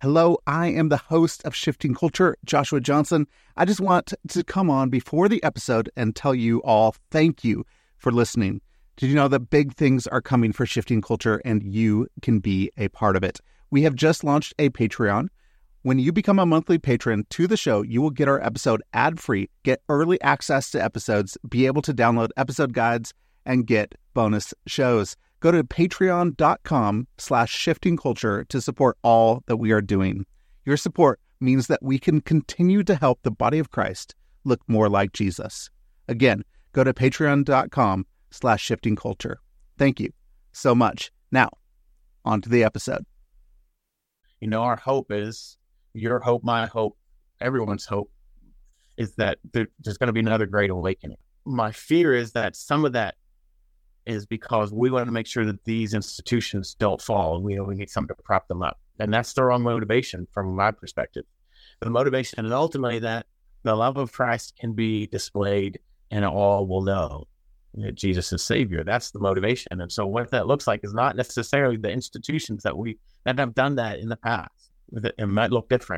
Hello, I am the host of Shifting Culture, Joshua Johnson. I just want to come on before the episode and tell you all thank you for listening. Did you know that big things are coming for Shifting Culture and you can be a part of it? We have just launched a Patreon. When you become a monthly patron to the show, you will get our episode ad-free, get early access to episodes, be able to download episode guides, and get bonus shows. Go to patreon.com/shiftingculture to support all that we are doing. Your support means that we can continue to help the body of Christ look more like Jesus. Again, go to patreon.com/shiftingculture. Thank you so much. Now, on to the episode. You know, our hope is, your hope, my hope, everyone's hope, is that there's going to be another great awakening. My fear is that some of that is because we want to make sure that these institutions don't fall. We need something to prop them up. And that's the wrong motivation from my perspective. The motivation is ultimately that the love of Christ can be displayed and all will know that Jesus is Savior. That's the motivation. And so what that looks like is not necessarily the institutions that have done that in the past. It might look different.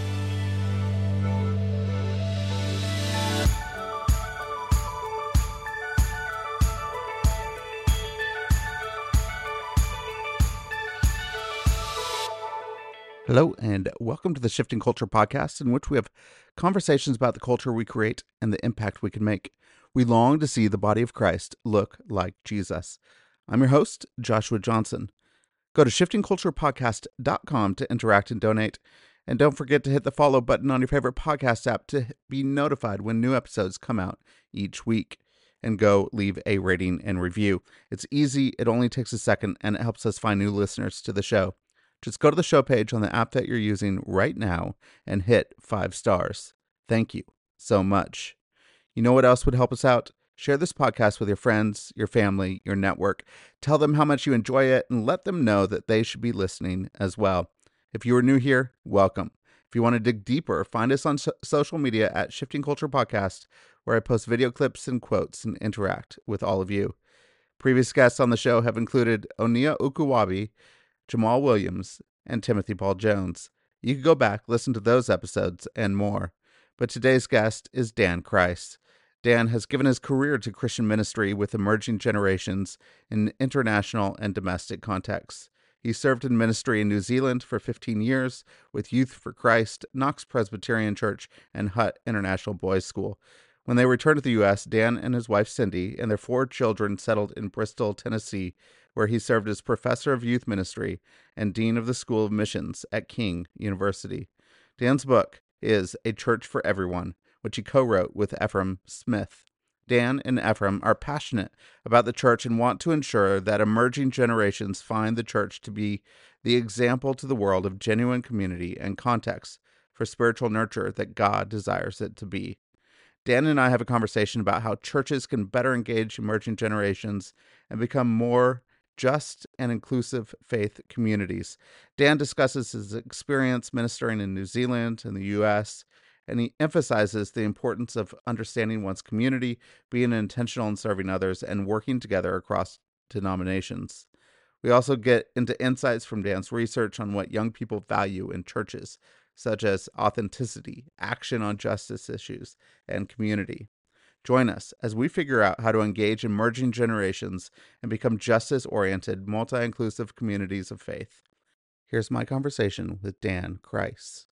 Hello, and welcome to the Shifting Culture podcast, in which we have conversations about the culture we create and the impact we can make. We long to see the body of Christ look like Jesus. I'm your host, Joshua Johnson. Go to shiftingculturepodcast.com to interact and donate. And don't forget to hit the follow button on your favorite podcast app to be notified when new episodes come out each week. And go leave a rating and review. It's easy, it only takes a second, and it helps us find new listeners to the show. Just go to the show page on the app that you're using right now and hit 5 stars. Thank you so much. You know what else would help us out? Share this podcast with your friends, your family, your network. Tell them how much you enjoy it and let them know that they should be listening as well. If you are new here, welcome. If you want to dig deeper, find us on social media at Shifting Culture Podcast, where I post video clips and quotes and interact with all of you. Previous guests on the show have included Onia Ukuwabi, Jamal Williams, and Timothy Paul Jones. You can go back, listen to those episodes, and more. But today's guest is Dan Kreis. Dan has given his career to Christian ministry with emerging generations in international and domestic contexts. He served in ministry in New Zealand for 15 years with Youth for Christ, Knox Presbyterian Church, and Hutt International Boys School. When they returned to the U.S., Dan and his wife Cindy and their 4 children settled in Bristol, Tennessee, where he served as professor of youth ministry and dean of the School of Missions at King University. Dan's book is A Church for Everyone, which he co-wrote with Ephraim Smith. Dan and Ephraim are passionate about the church and want to ensure that emerging generations find the church to be the example to the world of genuine community and context for spiritual nurture that God desires it to be. Dan and I have a conversation about how churches can better engage emerging generations and become more just and inclusive faith communities. Dan discusses his experience ministering in New Zealand and the U.S., and he emphasizes the importance of understanding one's community, being intentional in serving others, and working together across denominations. We also get into insights from Dan's research on what young people value in churches, such as authenticity, action on justice issues, and community. Join us as we figure out how to engage emerging generations and become justice-oriented, multi-inclusive communities of faith. Here's my conversation with Dan Kreis.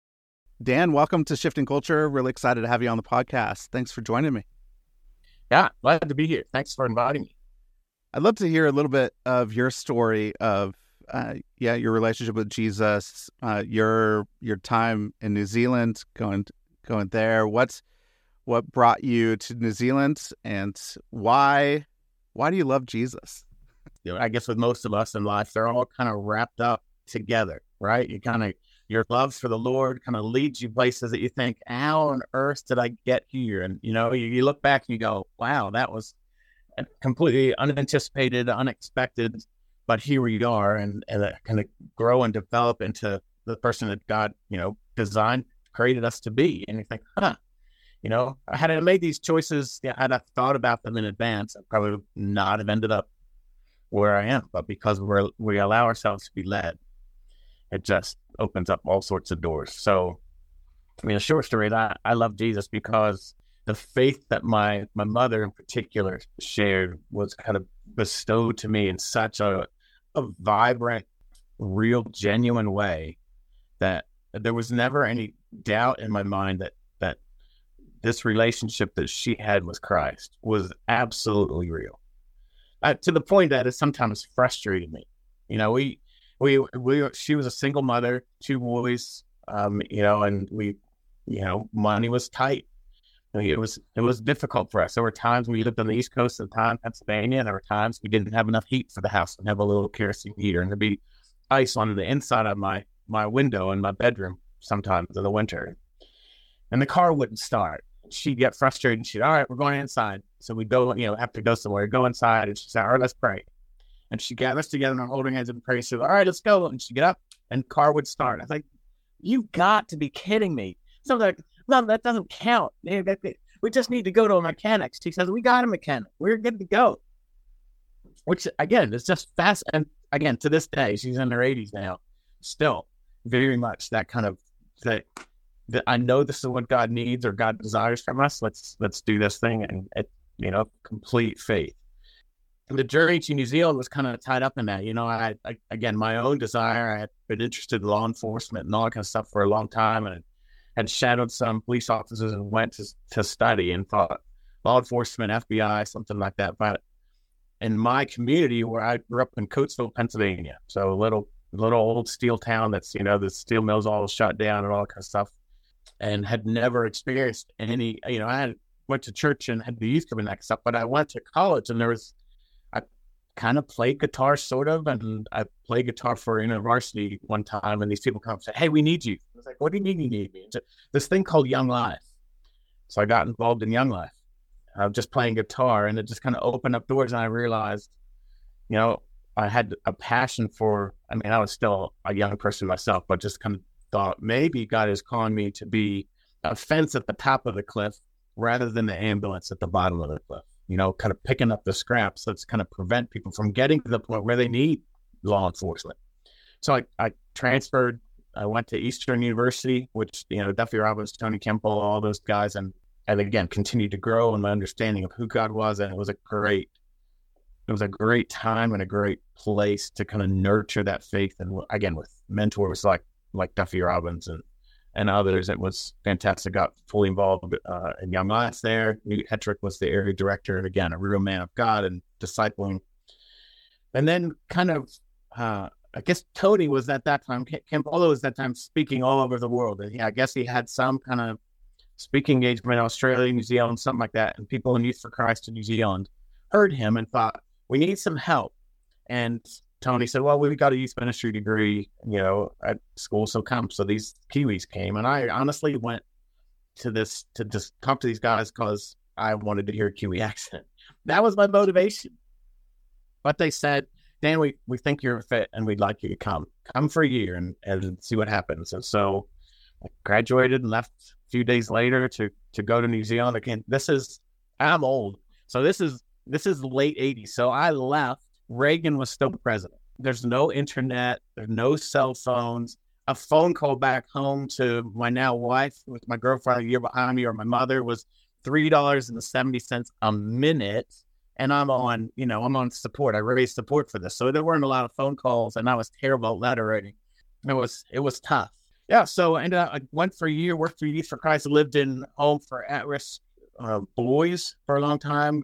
Dan, welcome to Shifting Culture. Really excited to have you on the podcast. Thanks for joining me. Yeah, glad to be here. Thanks for inviting me. I'd love to hear a little bit of your story of your relationship with Jesus, your time in New Zealand, going there. What brought you to New Zealand, and why do you love Jesus? You know, I guess with most of us in life, they're all kind of wrapped up together, right? Your love for the Lord kind of leads you places that you think, how on earth did I get here? And, you look back and you go, wow, that was completely unanticipated, unexpected, but here we are, and kind of grow and develop into the person that God, designed, created us to be. And you think, had I made these choices, had I thought about them in advance, I probably would not have ended up where I am. But because we allow ourselves to be led, it just opens up all sorts of doors. So, I mean, a short story that I love Jesus because the faith that my mother in particular shared was kind of bestowed to me in such a vibrant, real, genuine way that there was never any doubt in my mind that this relationship that she had with Christ was absolutely real. To the point that it sometimes frustrated me. You know, she was a single mother, 2 boys, you know, and money was tight. I mean, it was difficult for us. There were times we lived on the East Coast of town, Pennsylvania, and there were times we didn't have enough heat for the house and have a little kerosene heater, and there'd be ice on the inside of my window in my bedroom sometimes in the winter, and the car wouldn't start. She'd get frustrated and she'd, all right, we're going inside. So we'd go, have to go somewhere, go inside, and she'd say, all right, let's pray. And she'd get us together and holding hands and pray. She'd all right, let's go. And she'd get up and car would start. I was like, you've got to be kidding me. So like, no, that doesn't count. We just need to go to a mechanic. She says, we got a mechanic. We're good to go. Which, again, is just fast. And again, to this day, she's in her 80s now. Still very much that kind of that I know this is what God needs or God desires from us. Let's do this thing. And, complete faith. And the journey to New Zealand was kind of tied up in that. I again, my own desire, I had been interested in law enforcement and all that kind of stuff for a long time. And had shadowed some police officers and went to study and thought law enforcement, FBI, something like that. But in my community where I grew up in Coatesville, Pennsylvania, so a little old steel town that's, the steel mills all shut down and all that kind of stuff, and had never experienced any, I went to church and had the youth group and that kind of stuff, but I went to college and I kind of played guitar sort of, and I played guitar for varsity one time, and these people come and say, hey, we need you. I was like, what do you mean you need me? This thing called Young Life. So I got involved in Young Life. I was just playing guitar, and it just kind of opened up doors, and I realized, I had a passion for, I was still a young person myself, but just kind of thought maybe God is calling me to be a fence at the top of the cliff rather than the ambulance at the bottom of the cliff, kind of picking up the scraps that's kind of prevent people from getting to the point where they need law enforcement. So I transferred. I went to Eastern University, which, Duffy Robbins, Tony Kemple, all those guys, and again, continued to grow in my understanding of who God was. And it was a great time and a great place to kind of nurture that faith. And again, with mentors like Duffy Robbins and others, it was fantastic. Got fully involved in Young Life there. Newt Hetrick was the area director, and again, a real man of God and discipling. And then kind of, I guess Tony was at that time, Campolo was at that time speaking all over the world. And I guess he had some kind of speaking engagement in Australia, New Zealand, something like that. And people in Youth for Christ in New Zealand heard him and thought, we need some help. And Tony said, well, we've got a youth ministry degree, at school, so come. So these Kiwis came, and I honestly went to just talk to these guys because I wanted to hear a Kiwi accent. That was my motivation. But they said, Dan, we think you're fit, and we'd like you to come for a year and see what happens. And so I graduated and left a few days later to go to New Zealand again. I'm old. So this is late 80s. So I left. Reagan was still president. There's no internet. There's no cell phones. A phone call back home to my now wife with my girlfriend a year behind me, or my mother, was $3.70 a minute. And I'm on support. I raised support for this. So there weren't a lot of phone calls, and I was terrible at letter writing. It was tough. Yeah. So I went for a year, worked for Youth for Christ, lived in home for at-risk boys for a long time.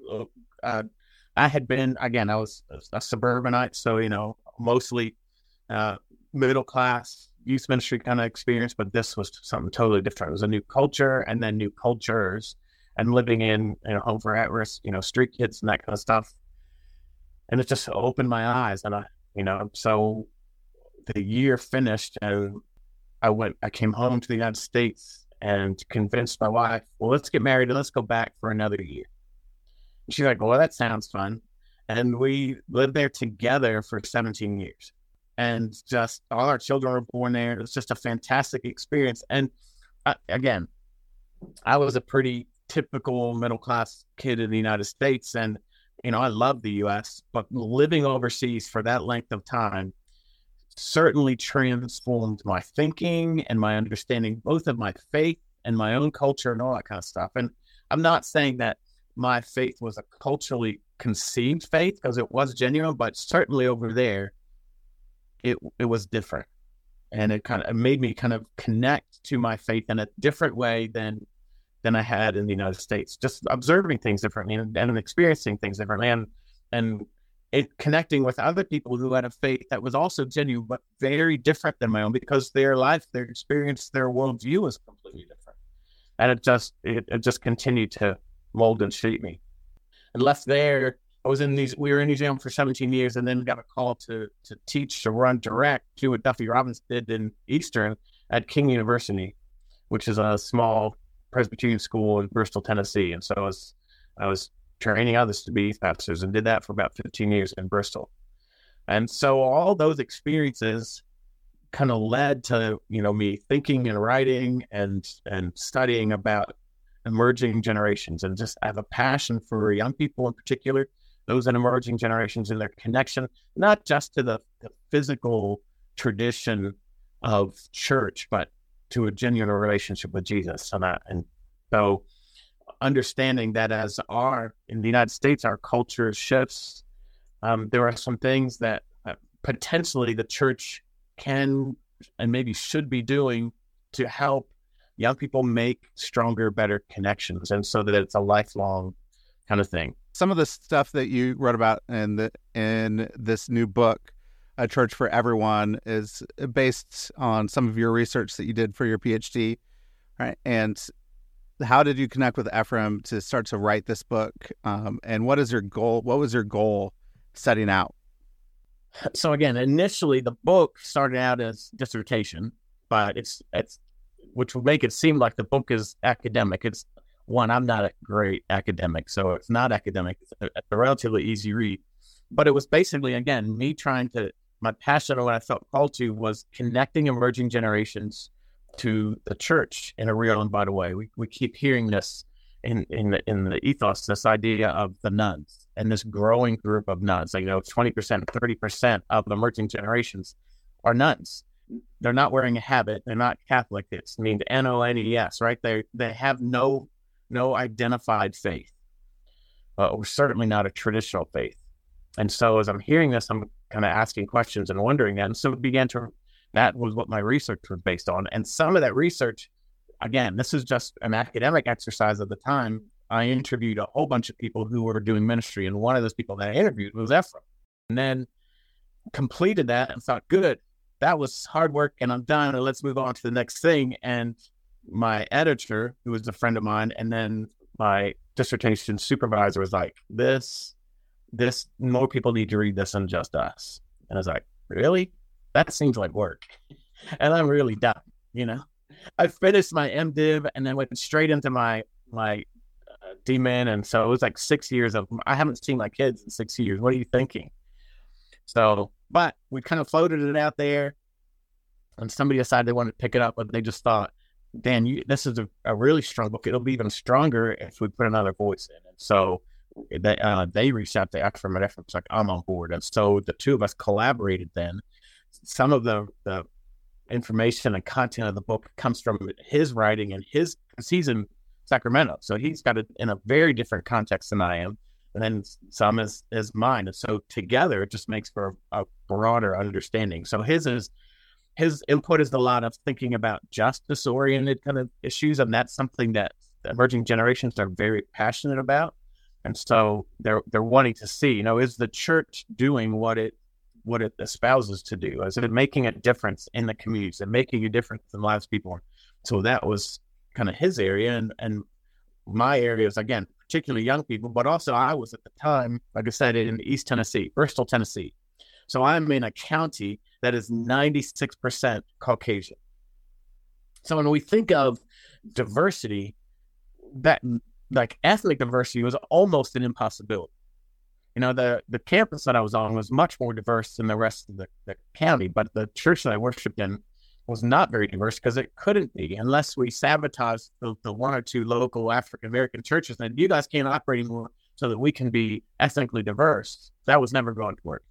I was a suburbanite, so, mostly middle class youth ministry kind of experience, but this was something totally different. It was a new culture and then new cultures, and living in home for at-risk, street kids and that kind of stuff. And it just opened my eyes. And so the year finished, and I came home to the United States and convinced my wife, well, let's get married and let's go back for another year. She's like, well, that sounds fun. And we lived there together for 17 years. And just all our children were born there. It was just a fantastic experience. And again, I was a pretty typical middle-class kid in the United States. And, I love the U.S., but living overseas for that length of time certainly transformed my thinking and my understanding, both of my faith and my own culture and all that kind of stuff. And I'm not saying that my faith was a culturally conceived faith, because it was genuine, but certainly over there, it was different. And it made me kind of connect to my faith in a different way than I had in the United States, just observing things differently and experiencing things differently, and it connecting with other people who had a faith that was also genuine, but very different than my own, because their life, their experience, their worldview was completely different. And it just continued to mold and shape me. And left there, we were in New Zealand for 17 years, and then got a call to run direct, do what Duffy Robbins did in Eastern at King University, which is a small Presbyterian school in Bristol, Tennessee. And so I was training others to be youth pastors, and did that for about 15 years in Bristol. And so all those experiences kind of led to, me thinking and writing and studying about emerging generations. And just I have a passion for young people in particular, those in emerging generations, and their connection, not just to the physical tradition of church, but to a genuine relationship with Jesus. And so understanding that in the United States, our culture shifts, there are some things that potentially the church can and maybe should be doing to help young people make stronger, better connections, and so that it's a lifelong kind of thing. Some of the stuff that you wrote about in this new book, A Church for Everyone, is based on some of your research that you did for your PhD, right? And how did you connect with Ephraim to start to write this book? And what is your goal? What was your goal setting out? So again, initially the book started out as dissertation, but it's which would make it seem like the book is academic. It's one, I'm not a great academic, so it's not academic. It's a relatively easy read, but it was basically, again, me my passion, or what I felt called to, was connecting emerging generations to the church in a real and vital way. We keep hearing this in the ethos, this idea of the nuns and this growing group of nuns. 20%, 30% of the emerging generations are nuns. They're not wearing a habit. They're not Catholic. It's named NONES, right? They have no identified faith, or certainly not a traditional faith. And so as I'm hearing this, I'm kind of asking questions and wondering that. And so that was what my research was based on. And some of that research, again, this is just an academic exercise at the time. I interviewed a whole bunch of people who were doing ministry, and one of those people that I interviewed was Ephraim. And then completed that and thought, good, that was hard work and I'm done, and let's move on to the next thing. And my editor, who was a friend of mine, and then my dissertation supervisor was like, this more people need to read this than just us. And I was like, really? That seems like work. And I'm really done, I finished my MDiv and then went straight into my DMin. And so it was like 6 years I haven't seen my kids in 6 years. What are you thinking? So, but we kind of floated it out there, and somebody decided they wanted to pick it up, but they just thought, Dan, this is a really strong book. It'll be even stronger if we put another voice in. And so they reached out to Ephraim, and Ephraim's like, I'm on board. And so the two of us collaborated then. Some of the information and content of the book comes from his writing and because he's in Sacramento. So he's got it in a very different context than I am. And then some is mine. And so together it just makes for a broader understanding. So his input is a lot of thinking about justice-oriented kind of issues. And that's something that emerging generations are very passionate about. And so they're wanting to see, is the church doing what it espouses to do? Is it making a difference in the communities and making a difference in the lives of people? So that was kind of his area. And my area is, again, particularly young people, but also I was at the time, like I said, in East Tennessee, Bristol, Tennessee. So I'm in a county that is 96% Caucasian. So when we think of diversity, that like ethnic diversity was almost an impossibility. The campus that I was on was much more diverse than the rest of the county, but the church that I worshiped in was not very diverse because it couldn't be unless we sabotaged the one or two local African-American churches. And you guys can't operate anymore so that we can be ethnically diverse. That was never going to work.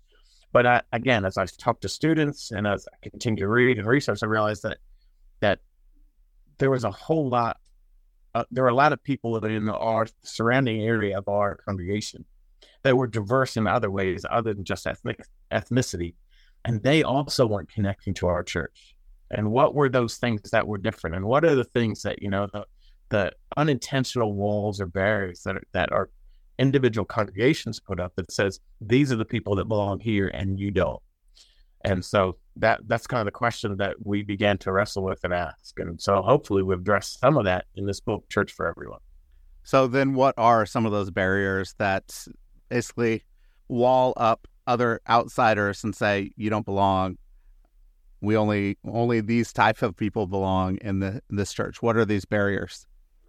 But again, as I talk to students and as I continue to read and research, I realized that there was a whole lot. There were a lot of people in our surrounding area of our congregation that were diverse in other ways other than just ethnicity. And they also weren't connecting to our church. And what were those things that were different? And what are the things that, the unintentional walls or barriers that our individual congregations put up that says, these are the people that belong here and you don't. And so that's kind of the question that we began to wrestle with and ask. And so hopefully we've addressed some of that in this book, Church for Everyone. So then what are some of those barriers that basically wall up other outsiders and say, you don't belong? We only these type of people belong in this church. What are these barriers?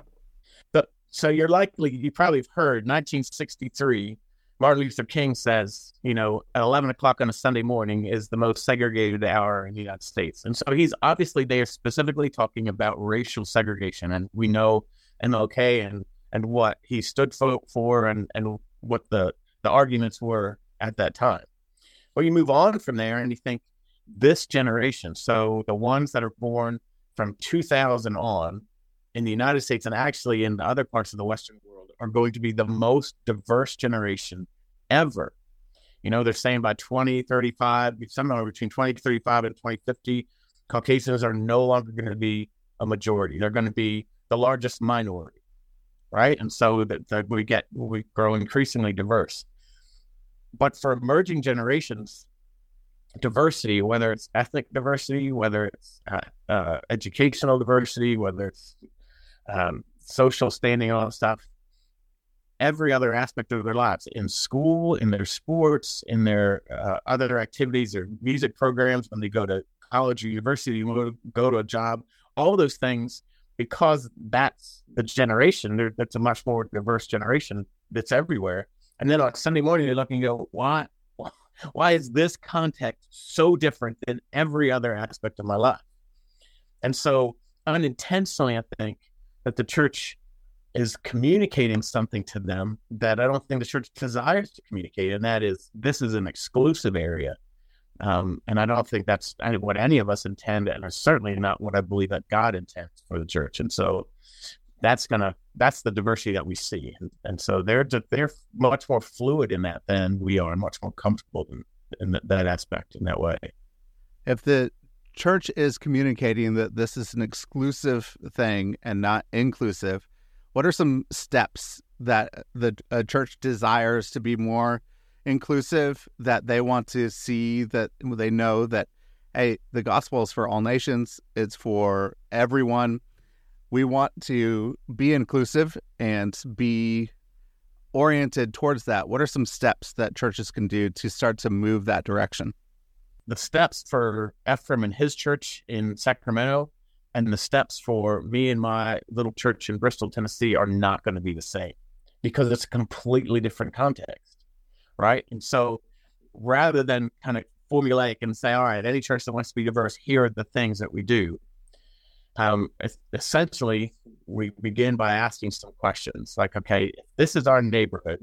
So you probably have heard 1963, Martin Luther King says, at 11 o'clock on a Sunday morning is the most segregated hour in the United States. And so he's obviously there specifically talking about racial segregation. And we know MLK and what he stood for and what the arguments were at that time. Well, you move on from there and you think this generation, so the ones that are born from 2000 on in the United States and actually in the other parts of the Western world, are going to be the most diverse generation ever. They're saying by 2035, somewhere between 2035 and 2050, Caucasians are no longer going to be a majority. They're going to be the largest minority, right? And so that we grow increasingly diverse. But for emerging generations, diversity, whether it's ethnic diversity, whether it's educational diversity, whether it's social standing, all that stuff, every other aspect of their lives, in school, in their sports, in their other activities or music programs, when they go to college or university, go to a job, all those things, because that's the generation, that's a much more diverse generation that's everywhere. And then on Sunday morning, they look and go, why is this context so different than every other aspect of my life? And so unintentionally, I think that the church is communicating something to them that I don't think the church desires to communicate, and that is, this is an exclusive area. And I don't think that's what any of us intend, and it's certainly not what I believe that God intends for the church. And so that's the diversity that we see. And so they're much more fluid in that than we are, and much more comfortable in that aspect, in that way. If the church is communicating that this is an exclusive thing and not inclusive, what are some steps that the church desires to be more inclusive, that they want to see, that they know that, hey, the gospel is for all nations, it's for everyone? We want to be inclusive and be oriented towards that. What are some steps that churches can do to start to move that direction? The steps for Ephraim and his church in Sacramento and the steps for me and my little church in Bristol, Tennessee are not going to be the same, because it's a completely different context, right? And so rather than kind of formulaic and say, all right, any church that wants to be diverse, here are the things that we do. Essentially, we begin by asking some questions like, okay, this is our neighborhood.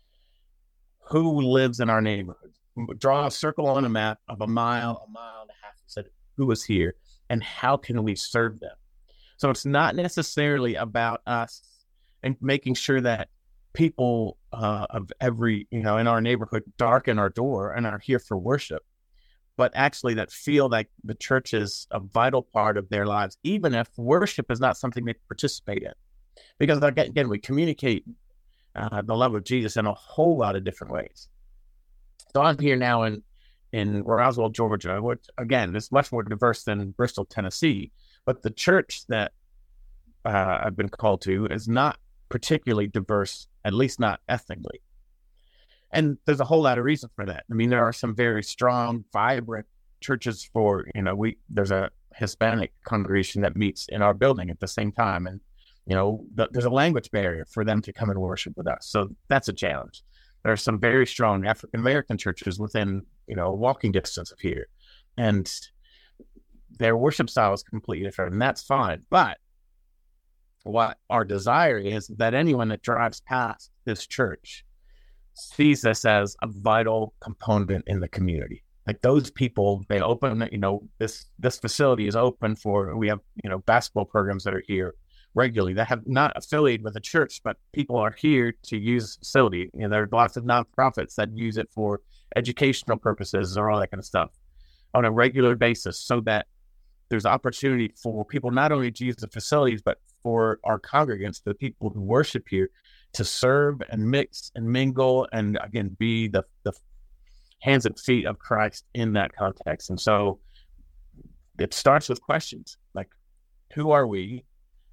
Who lives in our neighborhood? Draw a circle on a map of a mile and a half, and said, who is here and how can we serve them? So it's not necessarily about us and making sure that people of every, in our neighborhood darken our door and are here for worship, but actually that feel like the church is a vital part of their lives, even if worship is not something they participate in. Because again, we communicate the love of Jesus in a whole lot of different ways. So I'm here now in Roswell, Georgia, which again is much more diverse than Bristol, Tennessee. But the church that I've been called to is not particularly diverse, at least not ethnically. And there's a whole lot of reasons for that. I mean, there are some very strong, vibrant churches for, there's a Hispanic congregation that meets in our building at the same time. And, there's a language barrier for them to come and worship with us. So that's a challenge. There are some very strong African-American churches within, walking distance of here. And their worship style is completely different, and that's fine. But what our desire is that anyone that drives past this church sees this as a vital component in the community. Like those people, they open, this facility is open for, we have, basketball programs that are here regularly that have not affiliated with the church, but people are here to use the facility. There are lots of nonprofits that use it for educational purposes or all that kind of stuff on a regular basis, so that there's opportunity for people not only to use the facilities, but for our congregants, the people who worship here, to serve and mix and mingle and, again, be the hands and feet of Christ in that context. And so it starts with questions like, who are we?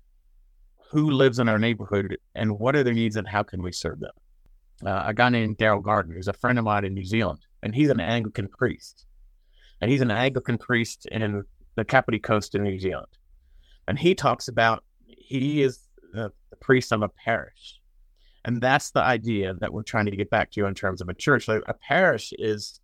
Who lives in our neighborhood? And what are their needs, and how can we serve them? A guy named Daryl Gardner, who's a friend of mine in New Zealand, and he's an Anglican priest. And he's an Anglican priest in the Kapiti Coast in New Zealand. And he talks about, he is the priest of a parish. And that's the idea that we're trying to get back to in terms of a church. Like a parish is,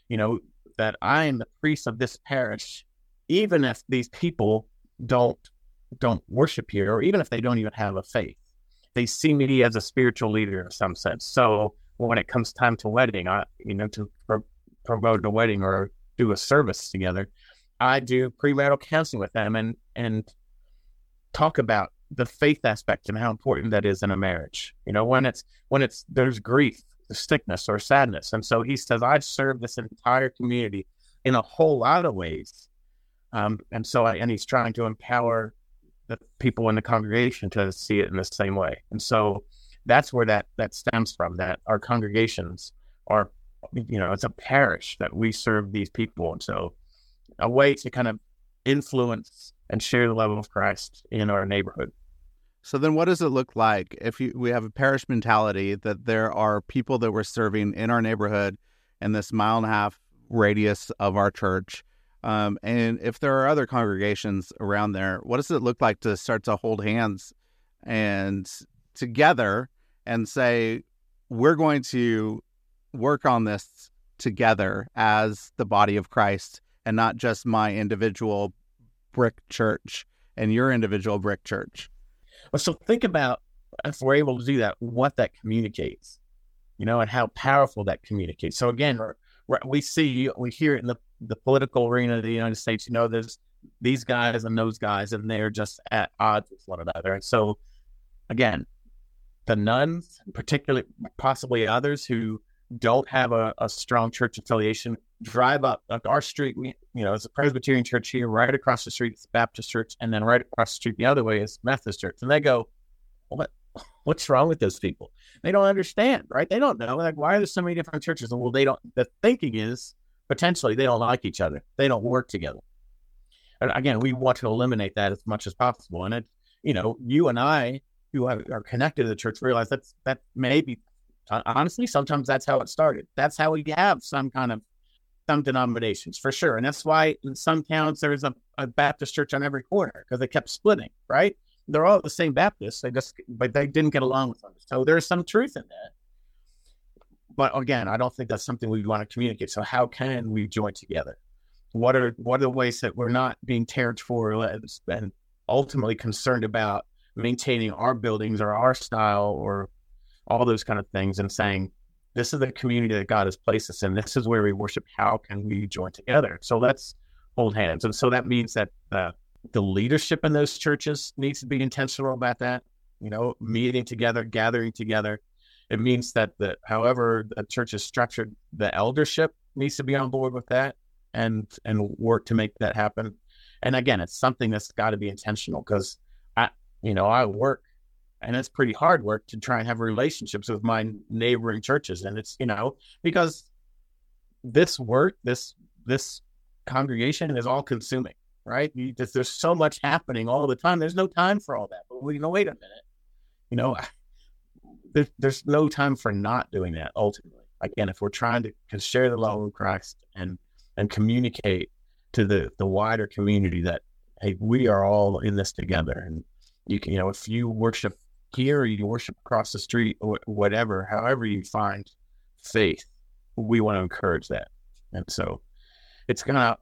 that I am the priest of this parish, even if these people don't worship here, or even if they don't even have a faith. They see me as a spiritual leader in some sense. So when it comes time to wedding, to promote a wedding or do a service together, I do premarital counseling with them and talk about the faith aspect and how important that is in a marriage. When it's there's grief, sickness, or sadness. And so he says, I serve this entire community in a whole lot of ways. And he's trying to empower the people in the congregation to see it in the same way. And so that's where that stems from, that our congregations are, it's a parish that we serve these people. And so a way to kind of influence and share the love of Christ in our neighborhood. So then what does it look like if we have a parish mentality, that there are people that we're serving in our neighborhood in this 1.5 mile radius of our church? And if there are other congregations around there, what does it look like to start to hold hands and together and say, we're going to work on this together as the body of Christ, and not just my individual brick church and your individual brick church? Well, so think about, if we're able to do that, what that communicates, and how powerful that communicates. So again, we hear it in the political arena of the United States, there's these guys and those guys, and they're just at odds with one another. And so again, the nuns, particularly, possibly others who don't have a strong church affiliation, drive up our street. It's a Presbyterian church here. Right across the street is Baptist church, and then right across the street the other way is Methodist church. And they go, what's wrong with those people? They don't understand, right? They don't know. Like, why are there so many different churches? And the thinking is potentially they don't like each other. They don't work together. And again, we want to eliminate that as much as possible. And you and I, who are connected to the church, realize that maybe, honestly, sometimes that's how it started. That's how we have some denominations, for sure. And that's why in some towns there's a Baptist church on every corner, because they kept splitting, right? They're all the same Baptists, but they didn't get along with them. So there's some truth in that. But again, I don't think that's something we want to communicate. So how can we join together? What are the ways that we're not being territorial and ultimately concerned about maintaining our buildings or our style or all those kind of things, and saying, this is the community that God has placed us in. This is where we worship. How can we join together? So let's hold hands. And so that means that the leadership in those churches needs to be intentional about that, meeting together, gathering together. It means that however the church is structured, the eldership needs to be on board with that and work to make that happen. And again, it's something that's got to be intentional, because I work, and it's pretty hard work to try and have relationships with my neighboring churches. And it's, because this work, this congregation is all consuming, right? There's so much happening all the time. There's no time for all that. But wait a minute. There's no time for not doing that, ultimately. Again, if we're trying to share the love of Christ and communicate to the wider community that, hey, we are all in this together. And you can, if you worship here or you worship across the street or whatever, however you find faith, we want to encourage that. And so it's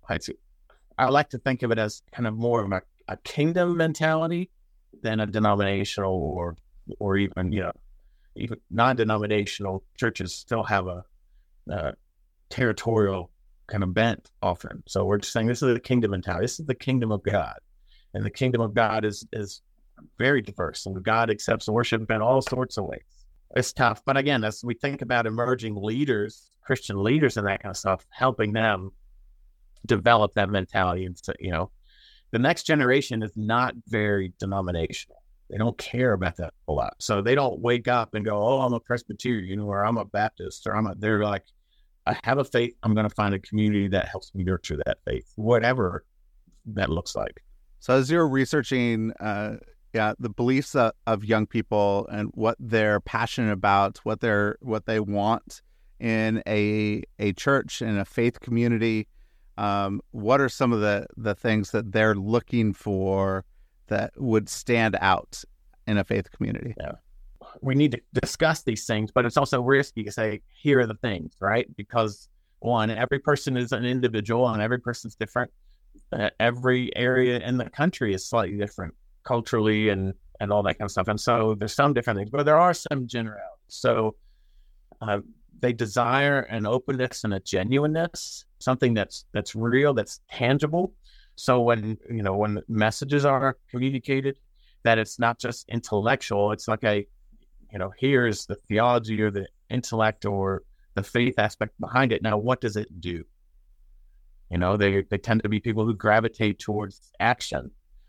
I like to think of it as kind of more of a kingdom mentality than a denominational or even, even non-denominational churches still have a territorial kind of bent often. So we're just saying this is the kingdom mentality. This is the kingdom of God. And the kingdom of God is very diverse. And God accepts worship in all sorts of ways. It's tough. But again, as we think about emerging leaders, Christian leaders and that kind of stuff, helping them develop that mentality. And, the next generation is not very denominational. They don't care about that a lot. So they don't wake up and go, oh, I'm a Presbyterian or I'm a Baptist or they're like, I have a faith. I'm going to find a community that helps me nurture that faith, whatever that looks like. So as you're researching, the beliefs of young people and what they're passionate about, what they want in a church and a faith community, what are some of the things that they're looking for that would stand out in a faith community? Yeah. We need to discuss these things, but it's also risky to say, here are the things, right? Because one, every person is an individual and every person's different. Every area in the country is slightly different culturally and all that kind of stuff. And so there's some different things, but there are some generalities. So they desire an openness and a genuineness, something that's real, that's tangible. So when messages are communicated, that it's not just intellectual, it's like here's the theology or the intellect or the faith aspect behind it. Now, what does it do? They tend to be people who gravitate towards action.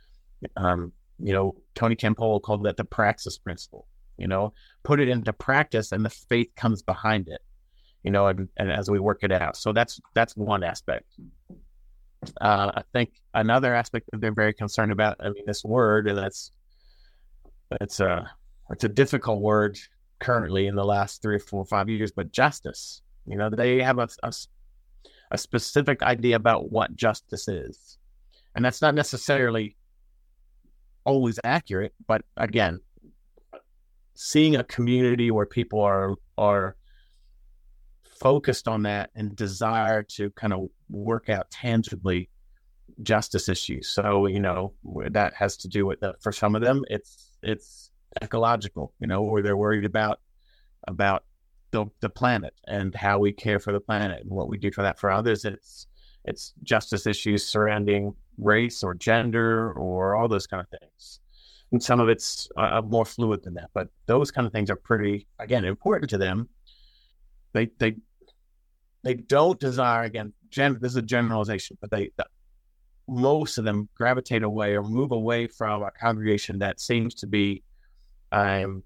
Tony Campolo called that the praxis principle. Put it into practice and the faith comes behind it, and as we work it out. So that's one aspect. I think another aspect that they're very concerned about, this word, and it's a difficult word currently in the last 3 or 4 or 5 years, but justice. They have a specific idea about what justice is. And that's not necessarily always accurate, but again, seeing a community where people are focused on that and desire to kind of work out tangibly justice issues. So, that has to do with for some of them, it's ecological, where they're worried about the planet and how we care for the planet and what we do for that. For others, it's justice issues surrounding race or gender or all those kind of things. And some of it's more fluid than that, but those kind of things are pretty, again, important to them. They don't desire, again, this is a generalization, but most of them gravitate away or move away from a congregation that seems to be, I'm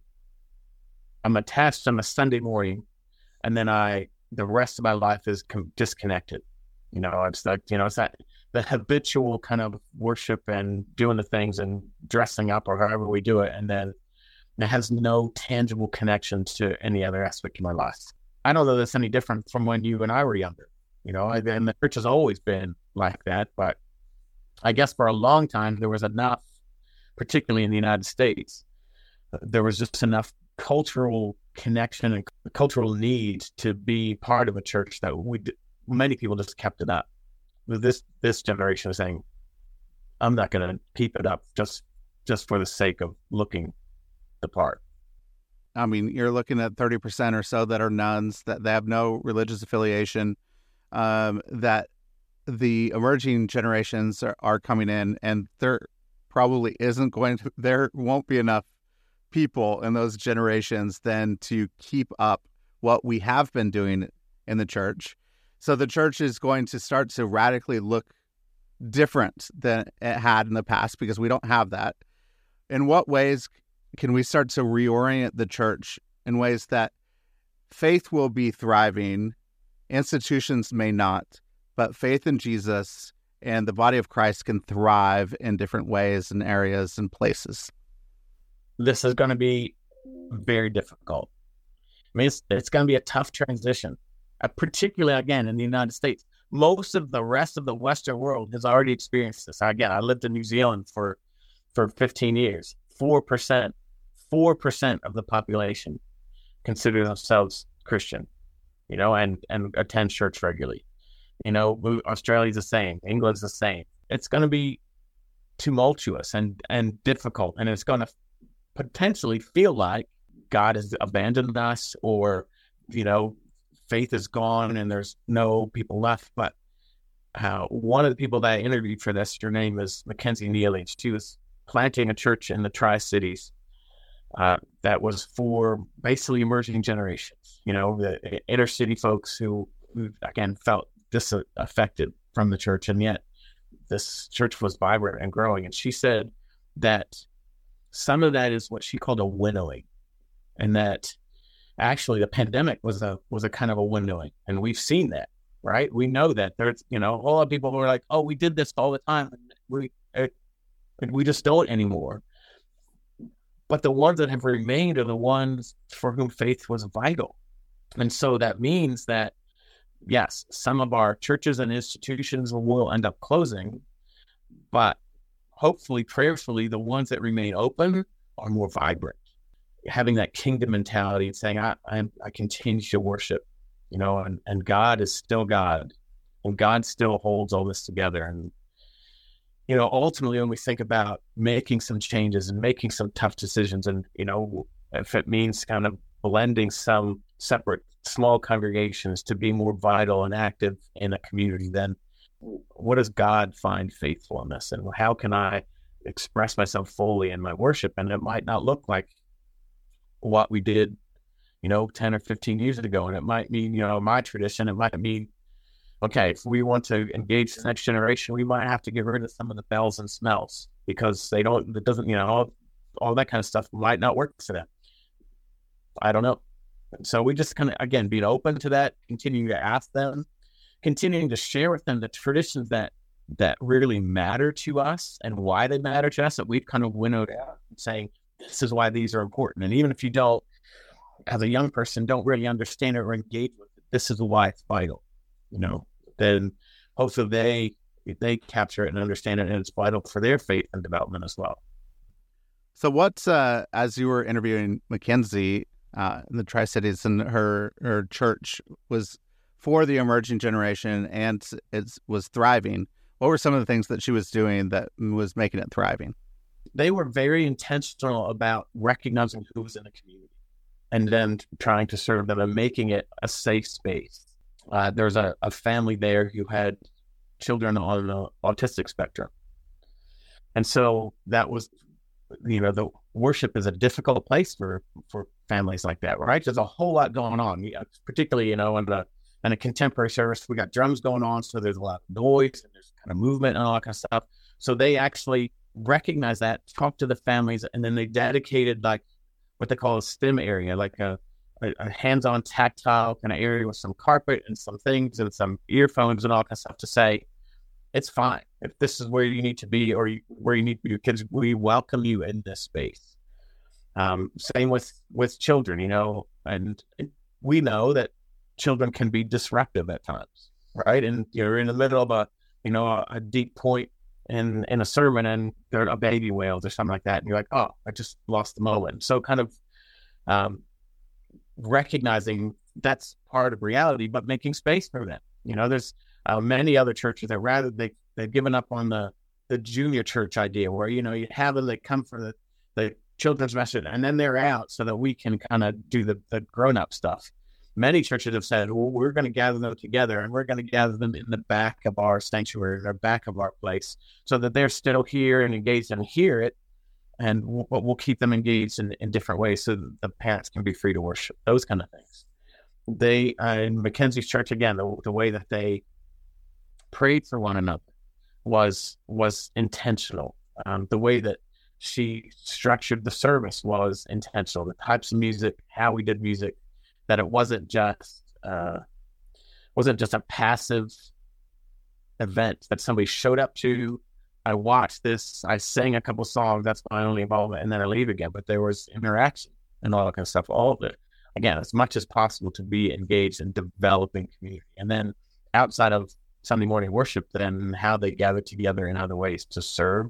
attached on a Sunday morning, and then the rest of my life is disconnected. It's like, it's that the habitual kind of worship and doing the things and dressing up or however we do it, and then it has no tangible connection to any other aspect of my life. I don't know that it's any different from when you and I were younger. And the church has always been like that, but I guess for a long time there was enough, particularly in the United States, there was just enough cultural connection and cultural need to be part of a church that many people just kept it up. This generation is saying, I'm not going to keep it up just for the sake of looking the part. You're looking at 30% or so that are nuns, that they have no religious affiliation, that the emerging generations are coming in, and there probably there won't be enough people in those generations then to keep up what we have been doing in the church. So the church is going to start to radically look different than it had in the past because we don't have that. In what ways can we start to reorient the church in ways that faith will be thriving, institutions may not, but faith in Jesus and the body of Christ can thrive in different ways and areas and places? This is going to be very difficult. It's going to be a tough transition, particularly, again, in the United States. Most of the rest of the Western world has already experienced this. Again, I lived in New Zealand for 15 years. 4% of the population consider themselves Christian, and attend church regularly. Australia's the same. England's the same. It's going to be tumultuous and difficult, and it's going to potentially feel like God has abandoned us, or, faith is gone and there's no people left. But one of the people that I interviewed for this, her name is Mackenzie Neely. She was planting a church in the Tri-Cities that was for basically emerging generations, the inner city folks who again felt disaffected from the church, and yet this church was vibrant and growing. And she said that some of that is what she called a winnowing, and that actually the pandemic was a kind of a winnowing, and we've seen that, right? We know that there's a whole lot of people who are like, oh, we did this all the time, and we just don't anymore. But the ones that have remained are the ones for whom faith was vital. And so that means that, yes, some of our churches and institutions will end up closing, but hopefully, prayerfully, the ones that remain open are more vibrant, having that kingdom mentality and saying, I continue to worship, and God is still God, and God still holds all this together. And, ultimately, when we think about making some changes and making some tough decisions, and, if it means kind of blending some separate small congregations to be more vital and active in a community, then what does God find faithfulness, and how can I express myself fully in my worship? And it might not look like what we did, 10 or 15 years ago. And it might mean, my tradition, it might mean, okay, if we want to engage the next generation, we might have to get rid of some of the bells and smells, because all that kind of stuff might not work for them. I don't know. So we just kind of, again, being open to that, continuing to ask them, continuing to share with them the traditions that really matter to us and why they matter to us, that we've kind of winnowed out, saying, this is why these are important. And even if you don't, as a young person, don't really understand it or engage with it, this is why it's vital, then hopefully they capture it and understand it, and it's vital for their faith and development as well. So what's, as you were interviewing Mackenzie in the Tri-Cities, and her church was for the emerging generation and it was thriving, what were some of the things that she was doing that was making it thriving? They were very intentional about recognizing who was in the community and then trying to serve them and making it a safe space. There's a family there who had children on the autistic spectrum. And so that was, the worship is a difficult place for families like that, right? There's a whole lot going on, particularly, in a contemporary service. We got drums going on, so there's a lot of noise and there's kind of movement and all that kind of stuff. So they actually recognized that, talked to the families, and then they dedicated like what they call a STEM area, like a hands-on tactile kind of area with some carpet and some things and some earphones and all that kind of stuff, to say, it's fine if this is where you need to be, or where you need to be, because we welcome you in this space. Same with children, and we know that children can be disruptive at times, right? And you're in the middle of a deep point in a sermon, and a baby wails or something like that, and you're like, oh, I just lost the moment. So kind of recognizing that's part of reality, but making space for them. There's many other churches that rather they've given up on the junior church idea, where you have them, they come for the children's message and then they're out so that we can kind of do the grown-up stuff. Many churches have said, well, we're going to gather them together, and we're going to gather them in the back of our sanctuary, or back of our place, so that they're still here and engaged and hear it, and we'll keep them engaged in different ways so that the parents can be free to worship, those kind of things. They, in Mackenzie's church, again, the way that they prayed for one another was intentional. The way that she structured the service was intentional. The types of music, how we did music, that it wasn't just a passive event that somebody showed up to. I watched this, I sang a couple songs, that's my only involvement, and then I leave again. But there was interaction and all that kind of stuff. All of it, again, as much as possible to be engaged in developing community. And then outside of Sunday morning worship, then how they gather together in other ways to serve,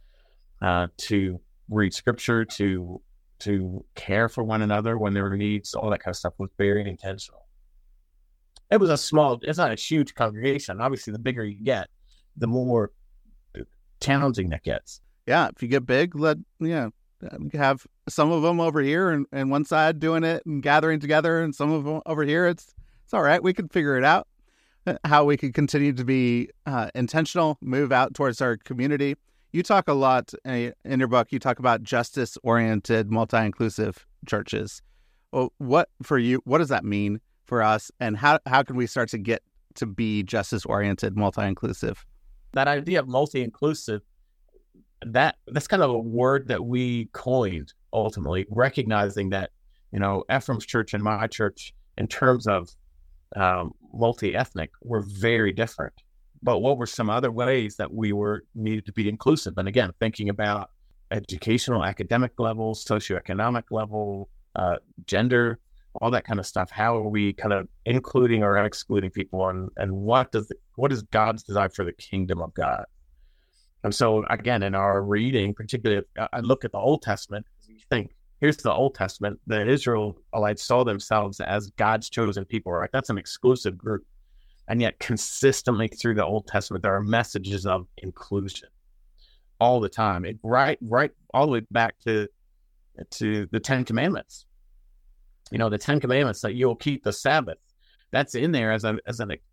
to read scripture, to care for one another when there were needs, all that kind of stuff was very intentional. It was it's not a huge congregation. Obviously, the bigger you get, the more challenging that gets. Yeah, if you get big, We have some of them over here and one side doing it and gathering together, and some of them over here. It's all right. We can figure it out. How we can continue to be intentional, move out towards our community. You talk a lot in your book. You talk about justice-oriented, multi-inclusive churches. Well, what does that mean for us, and how can we start to get to be justice-oriented, multi-inclusive? That idea of multi-inclusive, that's kind of a word that we coined ultimately, recognizing that, Ephraim's church and my church, in terms of multi-ethnic, were very different. But what were some other ways that we needed to be inclusive? And again, thinking about educational, academic levels, socioeconomic level, gender, all that kind of stuff. How are we kind of including or excluding people, and what is God's desire for the kingdom of God? And so again, in our reading, particularly, I look at the Old Testament. You think, here's the Old Testament. The Israelites saw themselves as God's chosen people, right? That's an exclusive group. And yet consistently through the Old Testament, there are messages of inclusion all the time. Right all the way back to the Ten Commandments. The Ten Commandments, that you'll keep the Sabbath. That's in there as an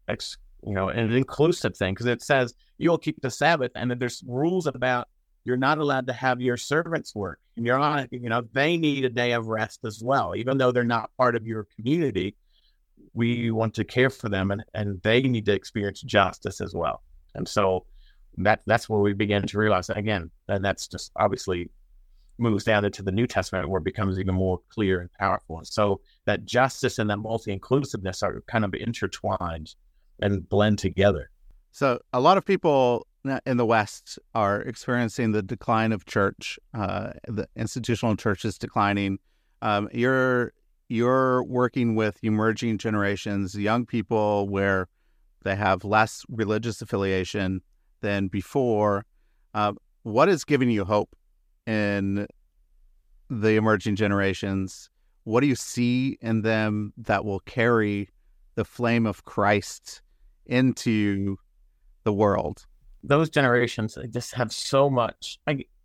inclusive thing, because it says you'll keep the Sabbath, and then there's rules about you're not allowed to have your servants work. And you're on, they need a day of rest as well, even though they're not part of your community. We want to care for them, and they need to experience justice as well. And so that's where we begin to realize that, again, and that's just obviously moves down into the New Testament, where it becomes even more clear and powerful. And so that justice and that multi-inclusiveness are kind of intertwined and blend together. So a lot of people in the West are experiencing the decline of church. The institutional church is declining. You're working with emerging generations, young people, where they have less religious affiliation than before. What is giving you hope in the emerging generations? What do you see in them that will carry the flame of Christ into the world? Those generations, they just have so much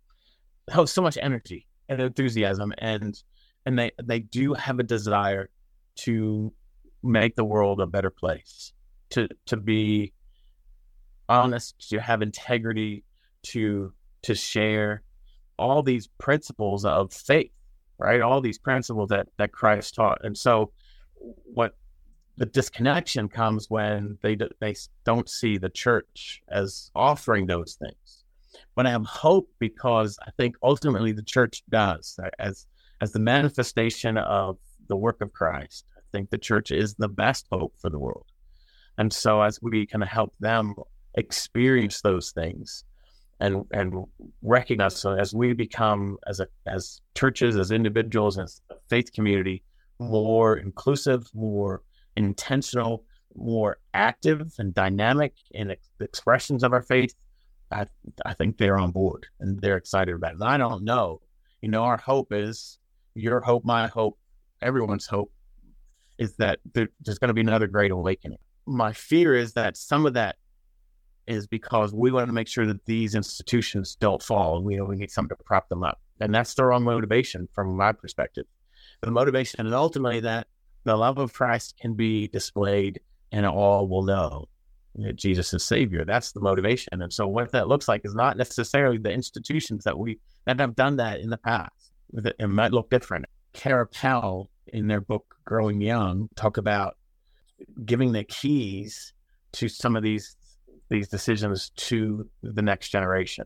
energy and enthusiasm, and they do have a desire to make the world a better place, to be honest, to have integrity, to share all these principles of faith, right? All these principles that Christ taught. And so what the disconnection comes when they don't see the church as offering those things. But I have hope, because I think ultimately the church does, as the manifestation of the work of Christ. I think the church is the best hope for the world. And so as we kind of help them experience those things and recognize, so as we become as churches, as individuals, as a faith community, more inclusive, more intentional, more active and dynamic in expressions of our faith, I think they're on board and they're excited about it. And I don't know, our hope is, your hope, my hope, everyone's hope, is that there's going to be another great awakening. My fear is that some of that is because we want to make sure that these institutions don't fall, and we need something to prop them up. And that's the wrong motivation from my perspective. The motivation is ultimately that the love of Christ can be displayed and all will know that Jesus is Savior. That's the motivation. And so what that looks like is not necessarily the institutions that have done that in the past. It might look different. Kara Powell, in their book Growing Young, talk about giving the keys to some of these decisions to the next generation,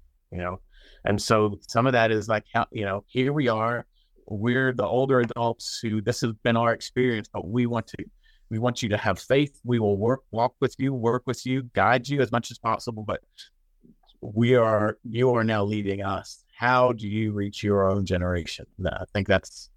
and so some of that is like, here we are, we're the older adults who, this has been our experience, but we want you to have faith. We will work with you, guide you as much as possible, but you are now leading us. How do you reach your own generation? I think that's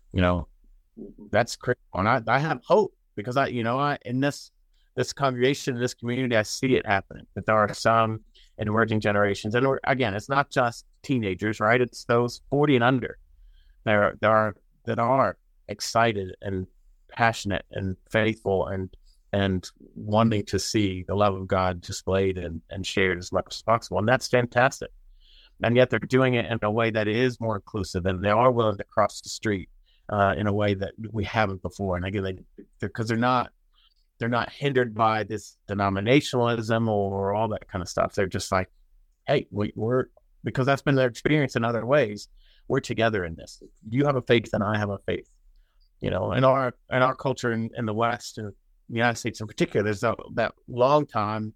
critical. And I have hope, because in this congregation, in this community, I see it happening, that there are some emerging generations. And again, it's not just teenagers, right? It's those 40 and under that are excited and passionate and faithful and wanting to see the love of God displayed and shared as much as possible. And that's fantastic. and yet they're doing it in a way that is more inclusive, and they are willing to cross the street in a way that we haven't before. And again, because they're not hindered by this denominationalism or all that kind of stuff. They're just like, hey, we're because that's been their experience in other ways. We're together in this. You have a faith, and I have a faith. In our culture in the West and the United States in particular, there's that long time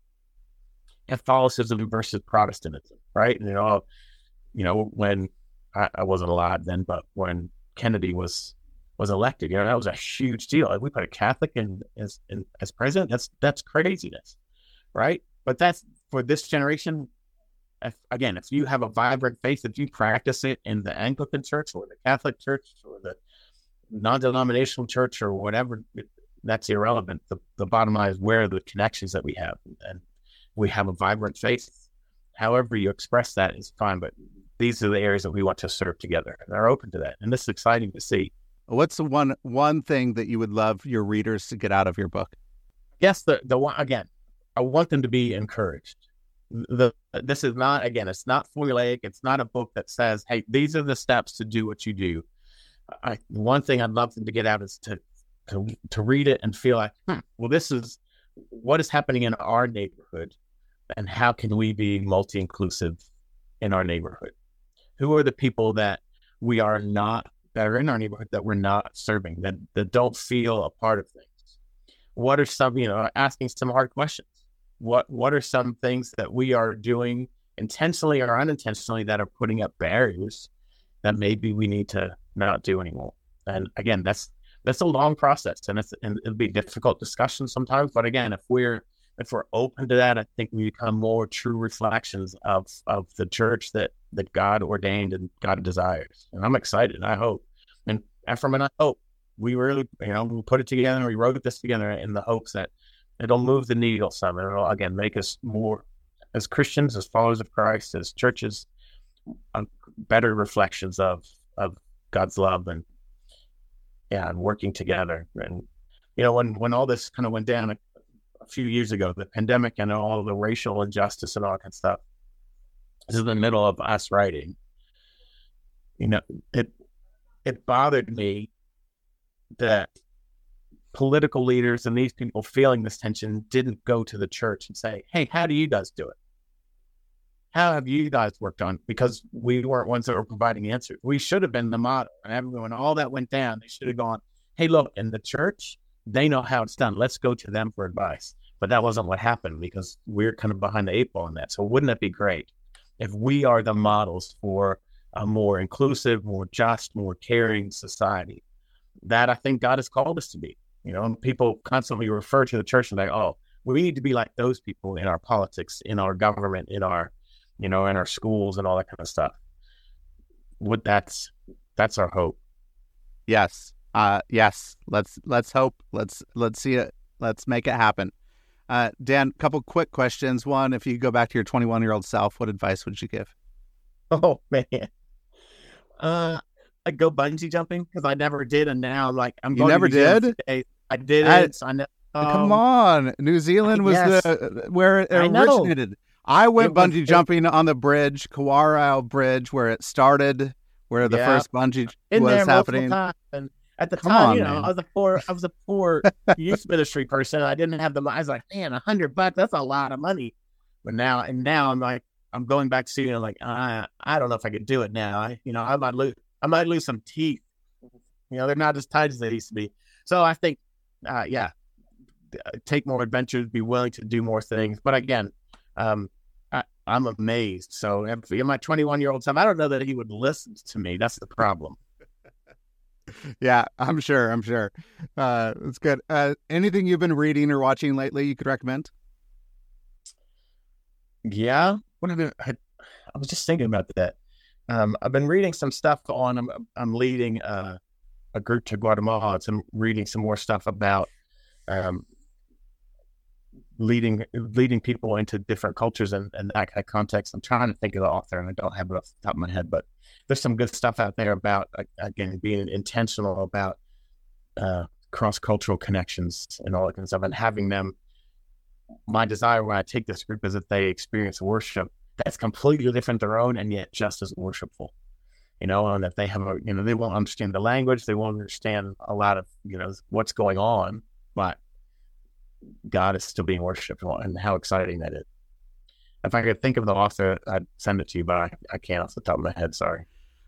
Catholicism versus Protestantism, right? And, when I wasn't alive then, but when Kennedy was elected, that was a huge deal. Like, we put a Catholic as president. That's craziness, right? But that's for this generation. If you have a vibrant faith, if you practice it in the Anglican Church or the Catholic Church or the non-denominational church or whatever, that's irrelevant. The bottom line is where are the connections that we have, and we have a vibrant faith. However you express that is fine, but these are the areas that we want to serve together, and they're open to that, and this is exciting to see. What's the one thing that you would love your readers to get out of your book? Yes, the one, again, I want them to be encouraged. This is not, again, it's not formulaic. It's not a book that says, hey, these are the steps to do what you do. One thing I'd love them to get out is to read it and feel like, well, this is what is happening in our neighborhood, and how can we be multi-inclusive in our neighborhood? Who are the people that are in our neighborhood that we're not serving, that don't feel a part of things? What are some, asking some hard questions? What are some things that we are doing intentionally or unintentionally that are putting up barriers that maybe we need to not do anymore? And again, that's a long process, and it'll be difficult discussion sometimes. But again, if we're open to that, I think we become more true reflections of the church that God ordained and God desires. And I'm excited. I hope, and Ephraim and I hope we really, we put it together and we wrote this together in the hopes that it'll move the needle some. It'll, again, make us more, as Christians, as followers of Christ, as churches, better reflections of God's love and working together. And, when all this kind of went down a few years ago, the pandemic and all the racial injustice and all that kind of stuff, this is in the middle of us writing. It bothered me that political leaders and these people feeling this tension didn't go to the church and say, hey, how do you guys do it? How have you guys worked on it? Because we weren't ones that were providing answers. We should have been the model. And everyone, all that went down, they should have gone, hey, look, in the church, they know how it's done. Let's go to them for advice. But that wasn't what happened, because we're kind of behind the eight ball on that. So wouldn't it be great if we are the models for a more inclusive, more just, more caring society that I think God has called us to be? People constantly refer to the church and like, oh, we need to be like those people in our politics, in our government, in our, in our schools and all that kind of stuff. That's our hope. Yes. Yes. Let's hope. Let's see it. Let's make it happen. Dan, a couple quick questions. One, if you go back to your 21-year-old self, what advice would you give? Oh man. I'd go bungee jumping, because I never did, and now I'm going. You never did? I did it. So I know. Come on, New Zealand was where it originated. I went bungee jumping on the bridge, Kauai Isle Bridge, where it started, where the first bungee was happening. And at the time, I was a poor youth ministry person. I didn't have the money. I was like, man, $100, that's a lot of money. But now I'm like, I'm going back to seeing I don't know if I could do it now. I might lose some teeth. They're not as tight as they used to be. So I think, take more adventures, be willing to do more things. But again, I'm amazed. So if my 21-year-old son, I don't know that he would listen to me. That's the problem. Yeah, I'm sure. It's good. Anything you've been reading or watching lately you could recommend? Yeah. I was just thinking about that. I've been reading some stuff I'm leading a group to Guatemala. So I'm reading some more stuff about leading people into different cultures and that kind of context. I'm trying to think of the author, and I don't have it off the top of my head, but there's some good stuff out there about, again, being intentional about cross-cultural connections and all that kind of stuff, and having them. My desire when I take this group is that they experience worship that's completely different their own and yet just as worshipful. And that they have they won't understand the language, they won't understand a lot of, what's going on, but God is still being worshiped, and how exciting that is. If I could think of the author, I'd send it to you, but I can't off the top of my head. Sorry.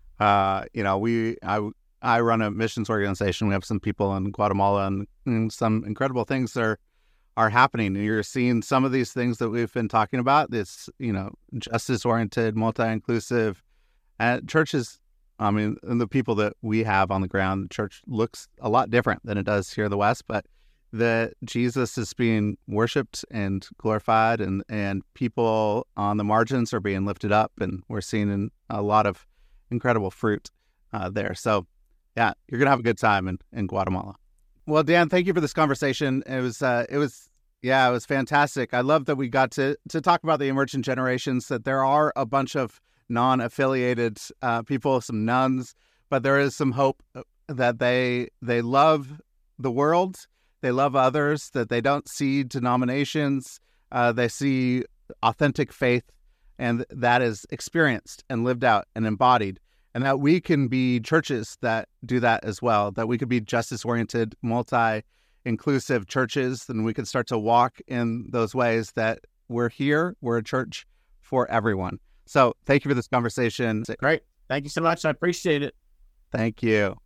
I run a missions organization. We have some people in Guatemala, and some incredible things are happening. And you're seeing some of these things that we've been talking about. This, justice-oriented, multi-inclusive churches. I mean, and the people that we have on the ground, the church looks a lot different than it does here in the West, but that Jesus is being worshipped and glorified, and people on the margins are being lifted up, and we're seeing a lot of incredible fruit there. So, yeah, you're gonna have a good time in Guatemala. Well, Dan, thank you for this conversation. It was fantastic. I love that we got to talk about the emergent generations. That there are a bunch of non-affiliated people, some nuns, but there is some hope that they love the world. They love others, that they don't see denominations. They see authentic faith, and that is experienced and lived out and embodied. And that we can be churches that do that as well, that we could be justice-oriented, multi-inclusive churches, and we could start to walk in those ways that we're a church for everyone. So thank you for this conversation. Great. Thank you so much. I appreciate it. Thank you.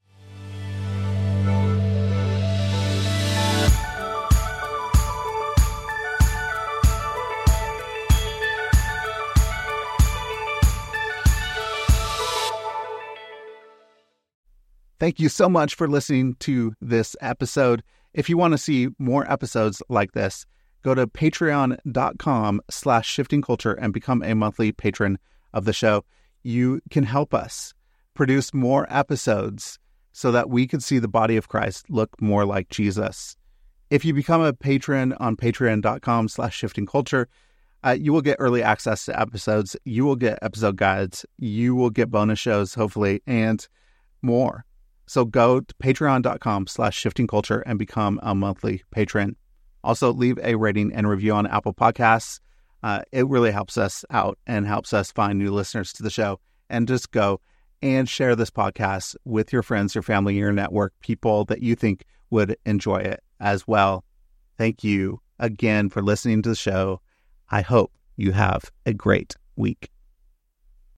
Thank you so much for listening to this episode. If you want to see more episodes like this, go to patreon.com/shiftingculture and become a monthly patron of the show. You can help us produce more episodes so that we can see the body of Christ look more like Jesus. If you become a patron on patreon.com/shiftingculture, you will get early access to episodes. You will get episode guides. You will get bonus shows, hopefully, and more. So go to patreon.com/shiftingculture and become a monthly patron. Also, leave a rating and review on Apple Podcasts. It really helps us out and helps us find new listeners to the show. And just go and share this podcast with your friends, your family, your network, people that you think would enjoy it as well. Thank you again for listening to the show. I hope you have a great week.